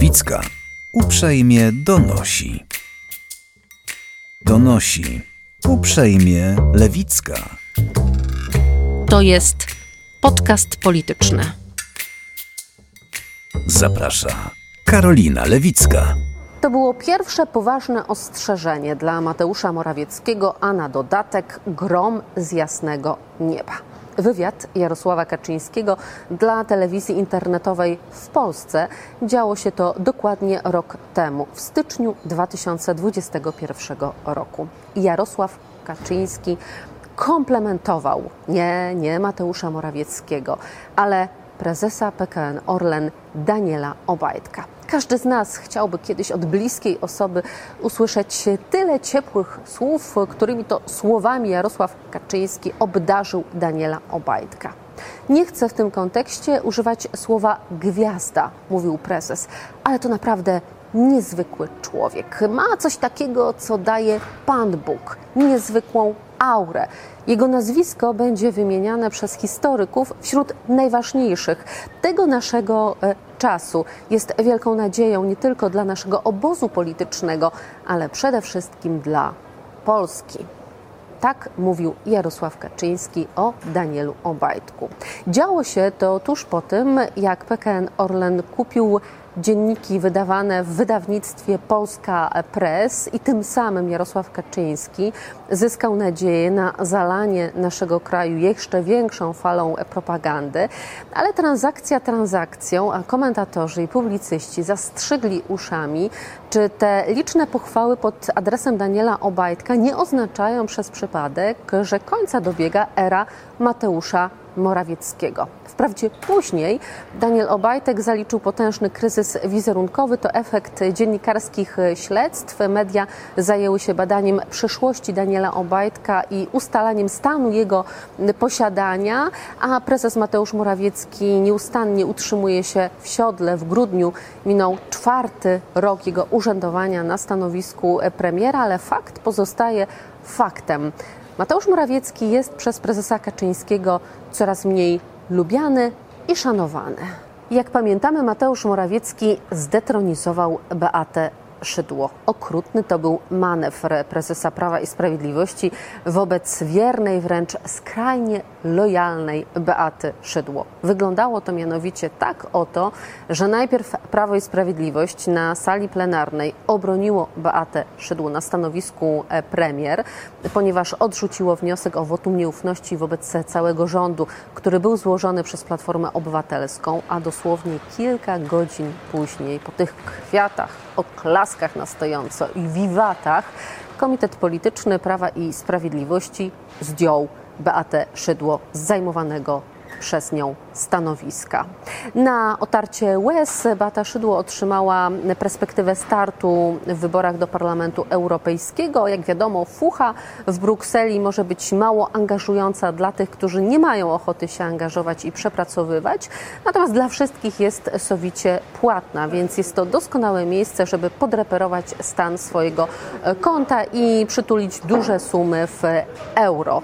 Lewicka uprzejmie donosi. Donosi uprzejmie Lewicka. To jest podcast polityczny. Zaprasza Karolina Lewicka. To było pierwsze poważne ostrzeżenie dla Mateusza Morawieckiego, a na dodatek grom z jasnego nieba. Wywiad Jarosława Kaczyńskiego dla telewizji internetowej w Polsce. Działo się to dokładnie rok temu, w styczniu 2021 roku. Jarosław Kaczyński komplementował nie Mateusza Morawieckiego, ale prezesa PKN Orlen Daniela Obajtka. Każdy z nas chciałby kiedyś od bliskiej osoby usłyszeć tyle ciepłych słów, którymi to słowami Jarosław Kaczyński obdarzył Daniela Obajtka. Nie chcę w tym kontekście używać słowa gwiazda, mówił prezes, ale to naprawdę niezwykły człowiek. Ma coś takiego, co daje Pan Bóg, niezwykłą aurę. Jego nazwisko będzie wymieniane przez historyków wśród najważniejszych tego naszego czasu. Jest wielką nadzieją nie tylko dla naszego obozu politycznego, ale przede wszystkim dla Polski. Tak mówił Jarosław Kaczyński o Danielu Obajtku. Działo się to tuż po tym, jak PKN Orlen kupił dzienniki wydawane w wydawnictwie Polska Press i tym samym Jarosław Kaczyński zyskał nadzieję na zalanie naszego kraju jeszcze większą falą propagandy, ale transakcja transakcją, a komentatorzy i publicyści zastrzygli uszami, czy te liczne pochwały pod adresem Daniela Obajtka nie oznaczają przez przypadek, że końca dobiega era Mateusza Morawieckiego. Wprawdzie później Daniel Obajtek zaliczył potężny kryzys wizerunkowy. To efekt dziennikarskich śledztw. Media zajęły się badaniem przyszłości Daniela Obajtka i ustalaniem stanu jego posiadania, a prezes Mateusz Morawiecki nieustannie utrzymuje się w siodle. W grudniu minął 4. rok jego urzędowania na stanowisku premiera, ale fakt pozostaje faktem. Mateusz Morawiecki jest przez prezesa Kaczyńskiego coraz mniej lubiany i szanowany. Jak pamiętamy, Mateusz Morawiecki zdetronizował Beatę Szydło. Okrutny to był manewr prezesa Prawa i Sprawiedliwości wobec wiernej, wręcz skrajnie lojalnej Beaty Szydło. Wyglądało to mianowicie tak oto, że najpierw Prawo i Sprawiedliwość na sali plenarnej obroniło Beatę Szydło na stanowisku premier, ponieważ odrzuciło wniosek o wotum nieufności wobec całego rządu, który był złożony przez Platformę Obywatelską, a dosłownie kilka godzin później, po tych kwiatach, oklaskach na stojąco i wiwatach, Komitet Polityczny Prawa i Sprawiedliwości zdjął Beatę Szydło z zajmowanego przez nią stanowiska. Na otarcie łez Beata Szydło otrzymała perspektywę startu w wyborach do Parlamentu Europejskiego. Jak wiadomo, fucha w Brukseli może być mało angażująca dla tych, którzy nie mają ochoty się angażować i przepracowywać, natomiast dla wszystkich jest sowicie płatna, więc jest to doskonałe miejsce, żeby podreperować stan swojego konta i przytulić duże sumy w euro.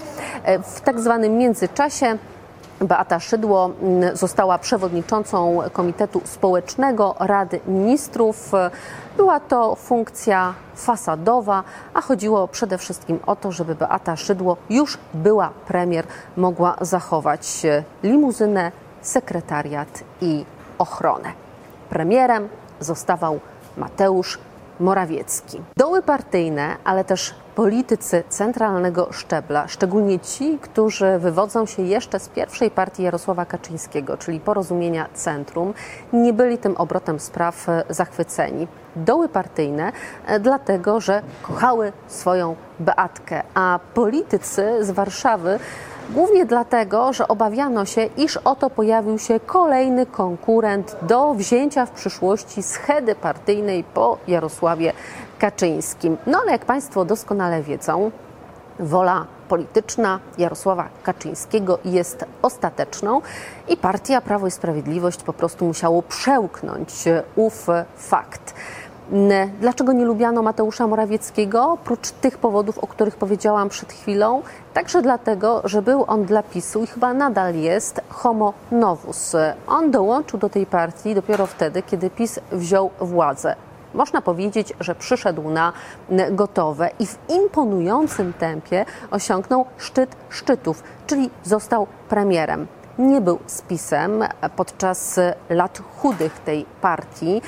W tak zwanym międzyczasie Beata Szydło została przewodniczącą Komitetu Społecznego Rady Ministrów. Była to funkcja fasadowa, a chodziło przede wszystkim o to, żeby Beata Szydło, już była premier, mogła zachować limuzynę, sekretariat i ochronę. Premierem zostawał Mateusz Morawiecki. Doły partyjne, ale też politycy centralnego szczebla, szczególnie ci, którzy wywodzą się jeszcze z pierwszej partii Jarosława Kaczyńskiego, czyli Porozumienia Centrum, nie byli tym obrotem spraw zachwyceni. Doły partyjne dlatego, że kochały swoją Beatkę, a politycy z Warszawy głównie dlatego, że obawiano się, iż oto pojawił się kolejny konkurent do wzięcia w przyszłości schedy partyjnej po Jarosławie Kaczyńskim. No ale jak Państwo doskonale wiedzą, wola polityczna Jarosława Kaczyńskiego jest ostateczną i partia Prawo i Sprawiedliwość po prostu musiało przełknąć ów fakt. Dlaczego nie lubiano Mateusza Morawieckiego? Oprócz tych powodów, o których powiedziałam przed chwilą, także dlatego, że był on dla PiS-u i chyba nadal jest homo novus. On dołączył do tej partii dopiero wtedy, kiedy PiS wziął władzę. Można powiedzieć, że przyszedł na gotowe i w imponującym tempie osiągnął szczyt szczytów, czyli został premierem. Nie był z PiS-em podczas lat chudych tej partii,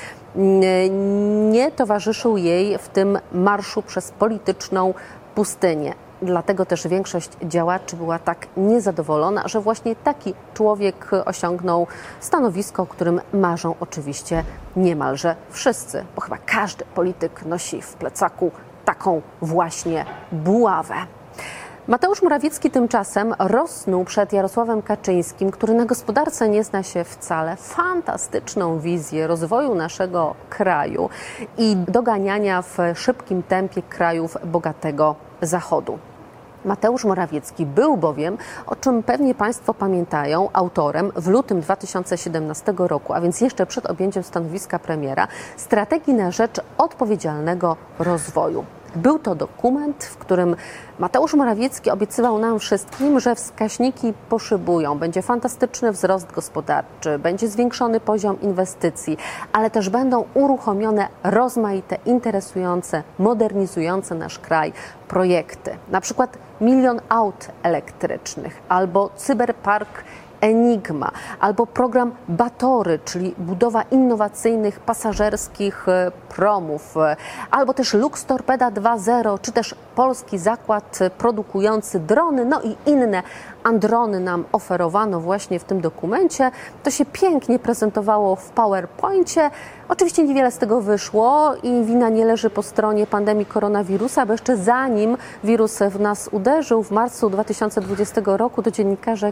nie towarzyszył jej w tym marszu przez polityczną pustynię. Dlatego też większość działaczy była tak niezadowolona, że właśnie taki człowiek osiągnął stanowisko, o którym marzą oczywiście niemalże wszyscy, bo chyba każdy polityk nosi w plecaku taką właśnie buławę. Mateusz Morawiecki tymczasem rosnął przed Jarosławem Kaczyńskim, który na gospodarce nie zna się wcale, fantastyczną wizję rozwoju naszego kraju i doganiania w szybkim tempie krajów bogatego Zachodu. Mateusz Morawiecki był bowiem, o czym pewnie Państwo pamiętają, autorem w lutym 2017 roku, a więc jeszcze przed objęciem stanowiska premiera, strategii na rzecz odpowiedzialnego rozwoju. Był to dokument, w którym Mateusz Morawiecki obiecywał nam wszystkim, że wskaźniki poszybują, będzie fantastyczny wzrost gospodarczy, będzie zwiększony poziom inwestycji, ale też będą uruchomione rozmaite, interesujące, modernizujące nasz kraj projekty. Na przykład 1 000 000 aut elektrycznych albo cyberpark Enigma, albo program Batory, czyli budowa innowacyjnych pasażerskich promów, albo też Lux Torpeda 2.0, czy też polski zakład produkujący drony, no i inne androny nam oferowano właśnie w tym dokumencie. To się pięknie prezentowało w PowerPoincie. Oczywiście niewiele z tego wyszło i wina nie leży po stronie pandemii koronawirusa, bo jeszcze zanim wirus w nas uderzył w marcu 2020 roku, to dziennikarze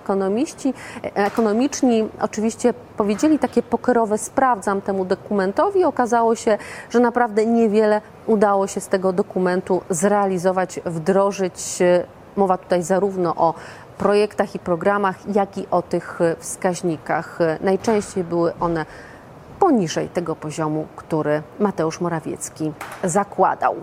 ekonomiczni oczywiście powiedzieli takie pokerowe sprawdzam temu dokumentowi. Okazało się, że naprawdę niewiele udało się z tego dokumentu zrealizować, wdrożyć. Mowa tutaj zarówno o projektach i programach, jak i o tych wskaźnikach. Najczęściej były one poniżej tego poziomu, który Mateusz Morawiecki zakładał.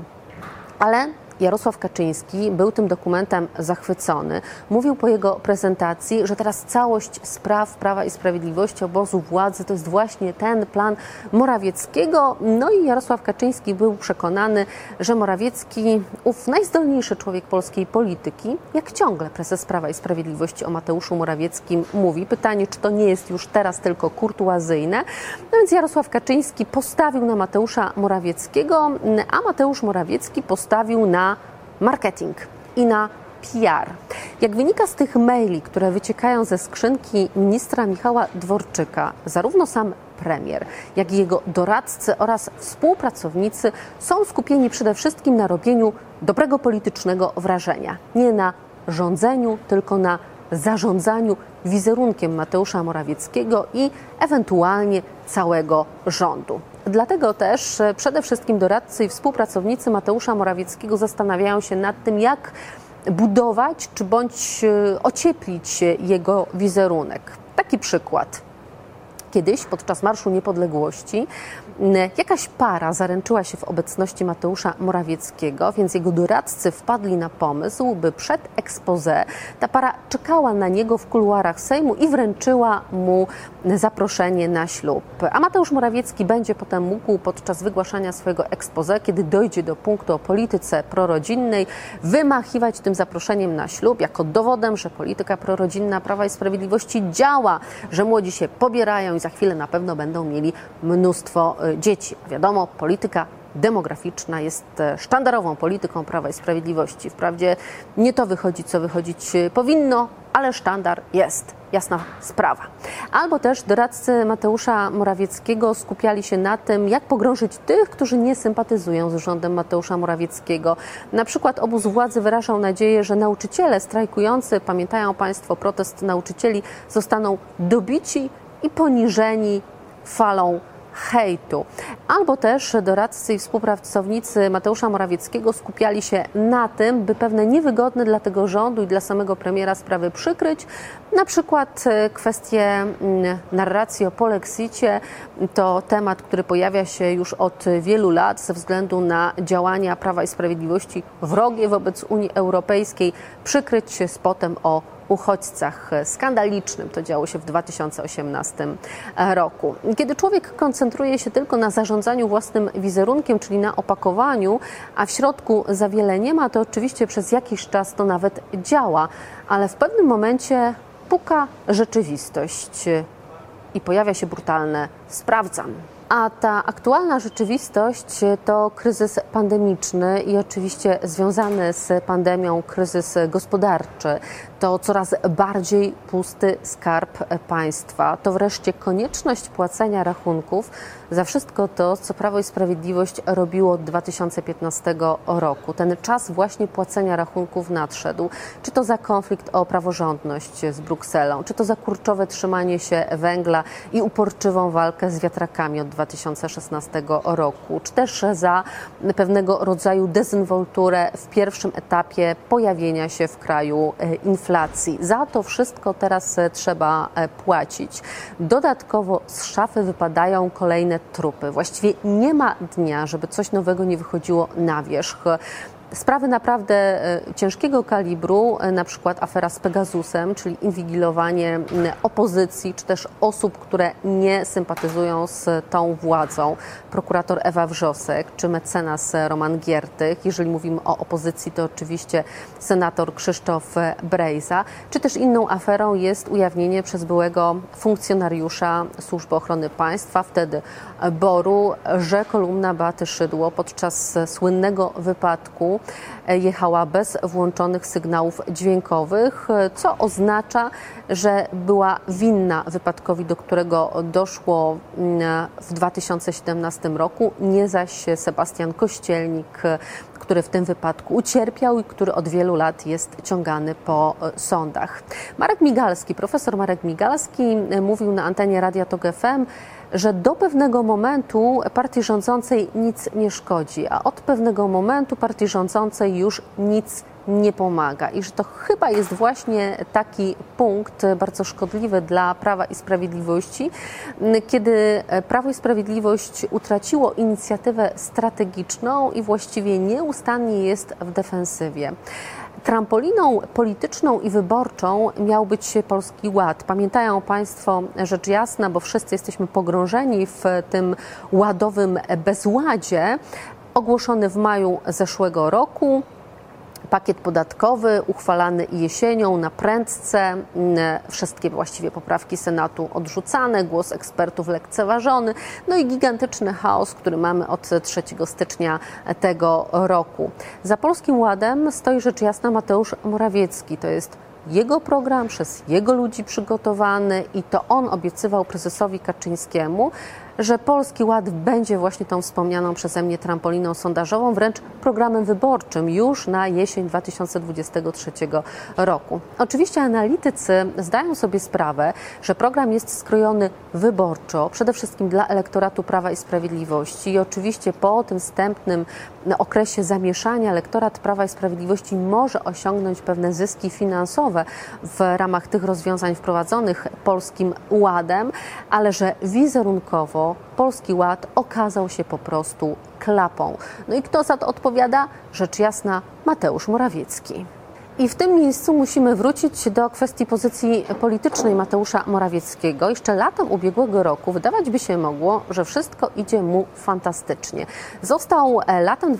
Ale Jarosław Kaczyński był tym dokumentem zachwycony. Mówił po jego prezentacji, że teraz całość spraw Prawa i Sprawiedliwości, obozu władzy to jest właśnie ten plan Morawieckiego. No i Jarosław Kaczyński był przekonany, że Morawiecki, ów najzdolniejszy człowiek polskiej polityki, jak ciągle prezes Prawa i Sprawiedliwości o Mateuszu Morawieckim mówi. Pytanie, czy to nie jest już teraz tylko kurtuazyjne. No więc Jarosław Kaczyński postawił na Mateusza Morawieckiego, a Mateusz Morawiecki postawił na marketing i na PR. Jak wynika z tych maili, które wyciekają ze skrzynki ministra Michała Dworczyka, zarówno sam premier, jak i jego doradcy oraz współpracownicy są skupieni przede wszystkim na robieniu dobrego politycznego wrażenia. Nie na rządzeniu, tylko na zarządzaniu wizerunkiem Mateusza Morawieckiego i ewentualnie całego rządu. Dlatego też przede wszystkim doradcy i współpracownicy Mateusza Morawieckiego zastanawiają się nad tym, jak budować czy bądź ocieplić jego wizerunek. Taki przykład. Kiedyś podczas Marszu Niepodległości jakaś para zaręczyła się w obecności Mateusza Morawieckiego, więc jego doradcy wpadli na pomysł, by przed exposé ta para czekała na niego w kuluarach Sejmu i wręczyła mu zaproszenie na ślub. A Mateusz Morawiecki będzie potem mógł podczas wygłaszania swojego exposé, kiedy dojdzie do punktu o polityce prorodzinnej, wymachiwać tym zaproszeniem na ślub jako dowodem, że polityka prorodzinna Prawa i Sprawiedliwości działa, że młodzi się pobierają i za chwilę na pewno będą mieli mnóstwo dzieci. Wiadomo, polityka demograficzna jest sztandarową polityką Prawa i Sprawiedliwości. Wprawdzie nie to wychodzi, co wychodzić powinno, ale sztandar jest. Jasna sprawa. Albo też doradcy Mateusza Morawieckiego skupiali się na tym, jak pogrążyć tych, którzy nie sympatyzują z rządem Mateusza Morawieckiego. Na przykład obóz władzy wyrażał nadzieję, że nauczyciele strajkujący, pamiętają Państwo protest nauczycieli, zostaną dobici i poniżeni falą hejtu. Albo też doradcy i współpracownicy Mateusza Morawieckiego skupiali się na tym, by pewne niewygodne dla tego rządu i dla samego premiera sprawy przykryć. Na przykład kwestie narracji o polexicie to temat, który pojawia się już od wielu lat ze względu na działania Prawa i Sprawiedliwości wrogie wobec Unii Europejskiej, przykryć się spotem o uchodźcach. Skandalicznym to działo się w 2018 roku. Kiedy człowiek koncentruje się tylko na zarządzaniu własnym wizerunkiem, czyli na opakowaniu, a w środku za wiele nie ma, to oczywiście przez jakiś czas to nawet działa, ale w pewnym momencie puka rzeczywistość i pojawia się brutalne "sprawdzam". A ta aktualna rzeczywistość to kryzys pandemiczny i oczywiście związany z pandemią kryzys gospodarczy. To coraz bardziej pusty skarb państwa. To wreszcie konieczność płacenia rachunków za wszystko to, co Prawo i Sprawiedliwość robiło od 2015 roku. Ten czas właśnie płacenia rachunków nadszedł. Czy to za konflikt o praworządność z Brukselą, czy to za kurczowe trzymanie się węgla i uporczywą walkę z wiatrakami od 2016 roku, czy też za pewnego rodzaju dezynwolturę w pierwszym etapie pojawienia się w kraju inflacji. Za to wszystko teraz trzeba płacić. Dodatkowo z szafy wypadają kolejne trupy. Właściwie nie ma dnia, żeby coś nowego nie wychodziło na wierzch. Sprawy naprawdę ciężkiego kalibru, na przykład afera z Pegasusem, czyli inwigilowanie opozycji, czy też osób, które nie sympatyzują z tą władzą. Prokurator Ewa Wrzosek, czy mecenas Roman Giertych. Jeżeli mówimy o opozycji, to oczywiście senator Krzysztof Brejza. Czy też inną aferą jest ujawnienie przez byłego funkcjonariusza Służby Ochrony Państwa, wtedy BOR-u, że kolumna Beaty Szydło podczas słynnego wypadku jechała bez włączonych sygnałów dźwiękowych, co oznacza, że była winna wypadkowi, do którego doszło w 2017 roku, nie zaś Sebastian Kościelnik, który w tym wypadku ucierpiał i który od wielu lat jest ciągany po sądach. Marek Migalski, profesor Marek Migalski mówił na antenie Radia Tok FM, że do pewnego momentu partii rządzącej nic nie szkodzi, a od pewnego momentu partii rządzącej już nic nie pomaga i że to chyba jest właśnie taki punkt bardzo szkodliwy dla Prawa i Sprawiedliwości, kiedy Prawo i Sprawiedliwość utraciło inicjatywę strategiczną i właściwie nieustannie jest w defensywie. Trampoliną polityczną i wyborczą miał być Polski Ład. Pamiętają Państwo, rzecz jasna, bo wszyscy jesteśmy pogrążeni w tym ładowym bezładzie, ogłoszony w maju zeszłego roku. Pakiet podatkowy uchwalany jesienią na prędce, wszystkie właściwie poprawki Senatu odrzucane, głos ekspertów lekceważony, no i gigantyczny chaos, który mamy od 3 stycznia tego roku. Za Polskim Ładem stoi rzecz jasna Mateusz Morawiecki. To jest jego program, przez jego ludzi przygotowany i to on obiecywał prezesowi Kaczyńskiemu, że Polski Ład będzie właśnie tą wspomnianą przeze mnie trampoliną sondażową, wręcz programem wyborczym już na jesień 2023 roku. Oczywiście analitycy zdają sobie sprawę, że program jest skrojony wyborczo, przede wszystkim dla elektoratu Prawa i Sprawiedliwości i oczywiście po tym wstępnym okresie zamieszania elektorat Prawa i Sprawiedliwości może osiągnąć pewne zyski finansowe w ramach tych rozwiązań wprowadzonych Polskim Ładem, ale że wizerunkowo Polski Ład okazał się po prostu klapą. No i kto za to odpowiada? Rzecz jasna, Mateusz Morawiecki. I w tym miejscu musimy wrócić do kwestii pozycji politycznej Mateusza Morawieckiego. Jeszcze latem ubiegłego roku wydawać by się mogło, że wszystko idzie mu fantastycznie. Został latem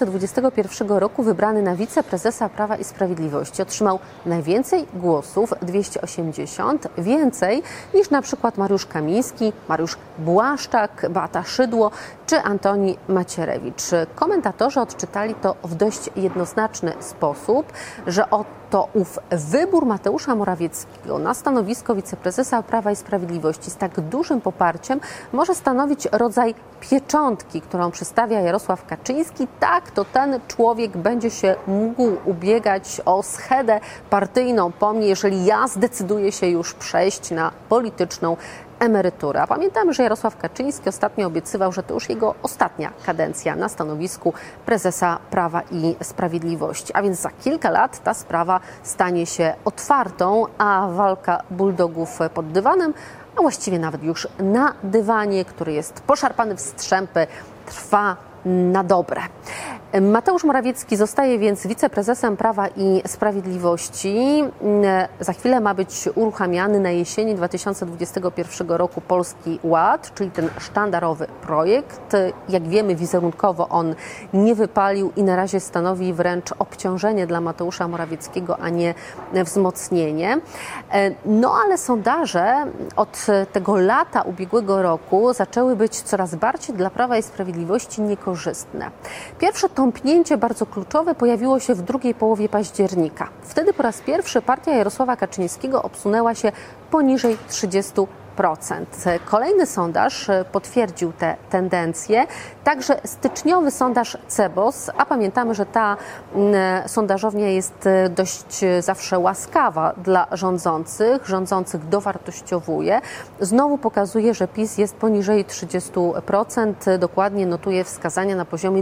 2021 roku wybrany na wiceprezesa Prawa i Sprawiedliwości. Otrzymał najwięcej głosów, 280, więcej niż na przykład Mariusz Kamiński, Mariusz Błaszczak, Beata Szydło czy Antoni Macierewicz. Komentatorzy odczytali to w dość jednoznaczny sposób, że oto ów wybór Mateusza Morawieckiego na stanowisko wiceprezesa Prawa i Sprawiedliwości z tak dużym poparciem może stanowić rodzaj pieczątki, którą przystawia Jarosław Kaczyński. Tak, to ten człowiek będzie się mógł ubiegać o schedę partyjną po mnie, jeżeli ja zdecyduję się już przejść na polityczną emerytury. A pamiętamy, że Jarosław Kaczyński ostatnio obiecywał, że to już jego ostatnia kadencja na stanowisku prezesa Prawa i Sprawiedliwości. A więc za kilka lat ta sprawa stanie się otwartą, a walka bulldogów pod dywanem, a właściwie nawet już na dywanie, który jest poszarpany w strzępy, trwa na dobre. Mateusz Morawiecki zostaje więc wiceprezesem Prawa i Sprawiedliwości. Za chwilę ma być uruchamiany na jesieni 2021 roku Polski Ład, czyli ten sztandarowy projekt. Jak wiemy, wizerunkowo on nie wypalił i na razie stanowi wręcz obciążenie dla Mateusza Morawieckiego, a nie wzmocnienie. No ale sondaże od tego lata ubiegłego roku zaczęły być coraz bardziej dla Prawa i Sprawiedliwości niekorzystne. Pierwsze tąpnięcie bardzo kluczowe pojawiło się w drugiej połowie października. Wtedy po raz pierwszy partia Jarosława Kaczyńskiego obsunęła się poniżej 30%. Kolejny sondaż potwierdził te tendencje, także styczniowy sondaż CEBOS, a pamiętamy, że ta sondażownia jest dość zawsze łaskawa dla rządzących dowartościowuje. Znowu pokazuje, że PiS jest poniżej 30%, dokładnie notuje wskazania na poziomie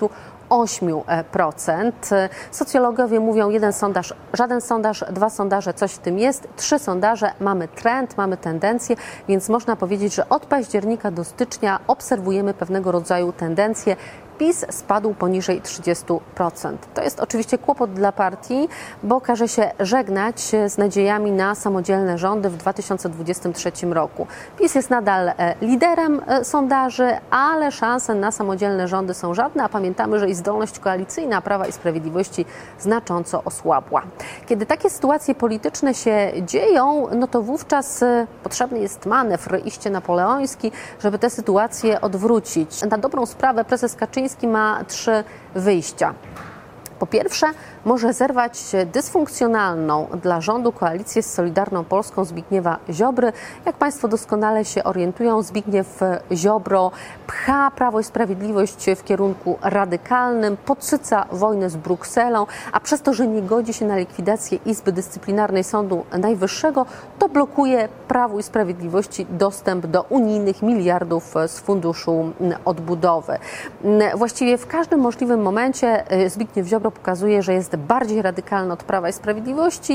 28%. Socjologowie mówią jeden sondaż, żaden sondaż, dwa sondaże, coś w tym jest, trzy sondaże, mamy trend, mamy tendencję, więc można powiedzieć, że od października do stycznia obserwujemy pewnego rodzaju tendencje. PiS spadł poniżej 30%. To jest oczywiście kłopot dla partii, bo każe się żegnać z nadziejami na samodzielne rządy w 2023 roku. PiS jest nadal liderem sondaży, ale szanse na samodzielne rządy są żadne, a pamiętamy, że i zdolność koalicyjna Prawa i Sprawiedliwości znacząco osłabła. Kiedy takie sytuacje polityczne się dzieją, no to wówczas potrzebny jest manewr, iście napoleoński, żeby tę sytuację odwrócić. Na dobrą sprawę prezes Kaczyński ma trzy wyjścia. Po pierwsze, może zerwać dysfunkcjonalną dla rządu koalicję z Solidarną Polską Zbigniewa Ziobry. Jak Państwo doskonale się orientują, Zbigniew Ziobro pcha Prawo i Sprawiedliwość w kierunku radykalnym, podsyca wojnę z Brukselą, a przez to, że nie godzi się na likwidację Izby Dyscyplinarnej Sądu Najwyższego, to blokuje Prawu i Sprawiedliwości dostęp do unijnych miliardów z Funduszu Odbudowy. Właściwie w każdym możliwym momencie Zbigniew Ziobro pokazuje, że jest bardziej radykalny od Prawa i Sprawiedliwości,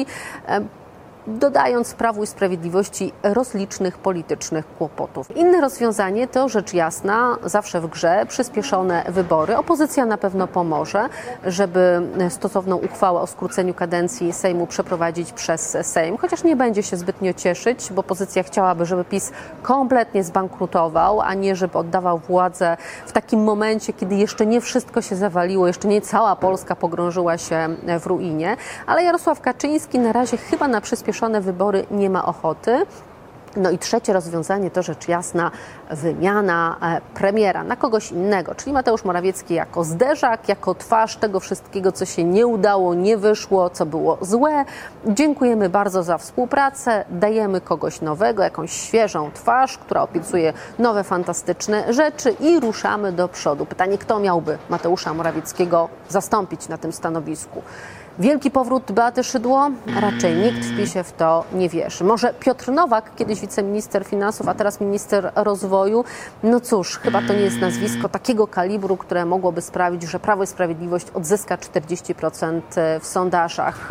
dodając Prawu i Sprawiedliwości rozlicznych politycznych kłopotów. Inne rozwiązanie to rzecz jasna, zawsze w grze, przyspieszone wybory. Opozycja na pewno pomoże, żeby stosowną uchwałę o skróceniu kadencji Sejmu przeprowadzić przez Sejm, chociaż nie będzie się zbytnio cieszyć, bo opozycja chciałaby, żeby PiS kompletnie zbankrutował, a nie żeby oddawał władzę w takim momencie, kiedy jeszcze nie wszystko się zawaliło, jeszcze nie cała Polska pogrążyła się w ruinie, ale Jarosław Kaczyński na razie chyba na przyspieszone wybory nie ma ochoty. No i trzecie rozwiązanie to rzecz jasna wymiana premiera na kogoś innego, czyli Mateusz Morawiecki jako zderzak, jako twarz tego wszystkiego, co się nie udało, nie wyszło, co było złe. Dziękujemy bardzo za współpracę, dajemy kogoś nowego, jakąś świeżą twarz, która obiecuje nowe, fantastyczne rzeczy i ruszamy do przodu. Pytanie, kto miałby Mateusza Morawieckiego zastąpić na tym stanowisku? Wielki powrót Beaty Szydło? Raczej nikt w PiS-ie w to nie wierzy. Może Piotr Nowak, kiedyś wiceminister finansów, a teraz minister rozwoju? No cóż, chyba to nie jest nazwisko takiego kalibru, które mogłoby sprawić, że Prawo i Sprawiedliwość odzyska 40% w sondażach.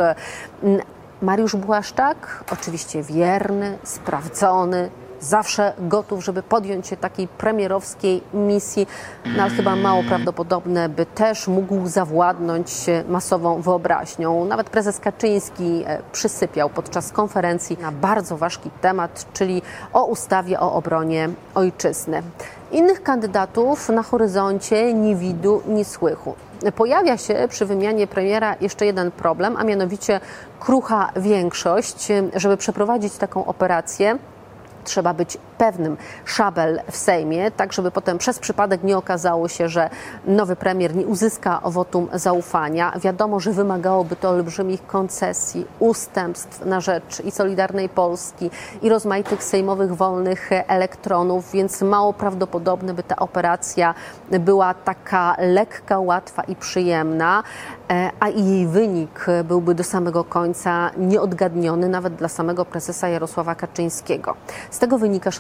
Mariusz Błaszczak? Oczywiście wierny, sprawdzony, zawsze gotów, żeby podjąć się takiej premierowskiej misji, no ale chyba mało prawdopodobne, by też mógł zawładnąć masową wyobraźnią. Nawet prezes Kaczyński przysypiał podczas konferencji na bardzo ważki temat, czyli o ustawie o obronie ojczyzny. Innych kandydatów na horyzoncie ni widu, ni słychu. Pojawia się przy wymianie premiera jeszcze jeden problem, a mianowicie krucha większość. Żeby przeprowadzić taką operację, trzeba być pewnym szabel w Sejmie, tak żeby potem przez przypadek nie okazało się, że nowy premier nie uzyska wotum zaufania. Wiadomo, że wymagałoby to olbrzymich koncesji, ustępstw na rzecz i Solidarnej Polski, i rozmaitych sejmowych wolnych elektronów, więc mało prawdopodobne, by ta operacja była taka lekka, łatwa i przyjemna, a i jej wynik byłby do samego końca nieodgadniony, nawet dla samego prezesa Jarosława Kaczyńskiego. Z tego wynika, szanowni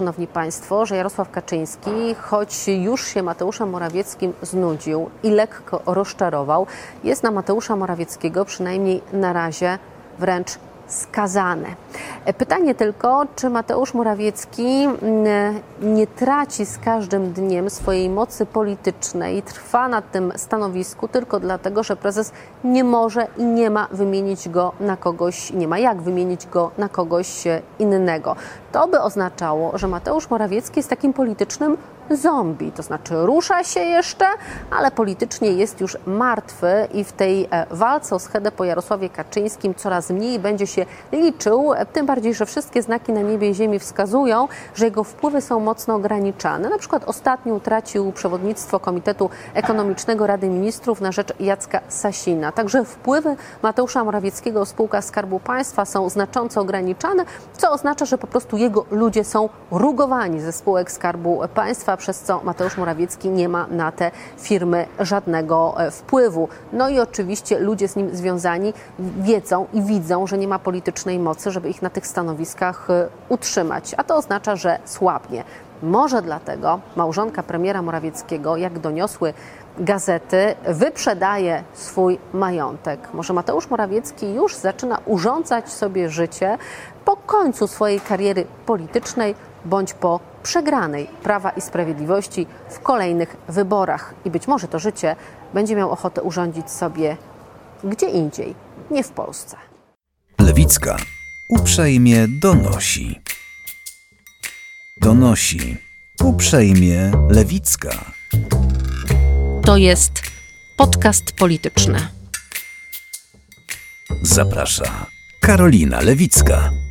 szanowni państwo, że Jarosław Kaczyński, choć już się Mateuszem Morawieckim znudził i lekko rozczarował, jest na Mateusza Morawieckiego przynajmniej na razie wręcz skazane. Pytanie tylko, czy Mateusz Morawiecki nie traci z każdym dniem swojej mocy politycznej i trwa na tym stanowisku tylko dlatego, że prezes nie może i nie ma wymienić go na kogoś, nie ma jak wymienić go na kogoś innego. To by oznaczało, że Mateusz Morawiecki jest takim politycznym zombie, to znaczy rusza się jeszcze, ale politycznie jest już martwy i w tej walce o schedę po Jarosławie Kaczyńskim coraz mniej będzie się liczył, tym bardziej, że wszystkie znaki na niebie i ziemi wskazują, że jego wpływy są mocno ograniczane. Na przykład ostatnio utracił przewodnictwo Komitetu Ekonomicznego Rady Ministrów na rzecz Jacka Sasina. Także wpływy Mateusza Morawieckiego w spółkach Skarbu Państwa są znacząco ograniczane, co oznacza, że po prostu jego ludzie są rugowani ze spółek Skarbu Państwa, przez co Mateusz Morawiecki nie ma na te firmy żadnego wpływu. No i oczywiście ludzie z nim związani wiedzą i widzą, że nie ma politycznej mocy, żeby ich na tych stanowiskach utrzymać, a to oznacza, że słabnie. Może dlatego małżonka premiera Morawieckiego, jak doniosły gazety, wyprzedaje swój majątek. Może Mateusz Morawiecki już zaczyna urządzać sobie życie po końcu swojej kariery politycznej bądź po przegranej Prawa i Sprawiedliwości w kolejnych wyborach. I być może to życie będzie miał ochotę urządzić sobie gdzie indziej, nie w Polsce. Lewicka uprzejmie donosi. Donosi uprzejmie Lewicka. To jest podcast polityczny. Zaprasza Karolina Lewicka.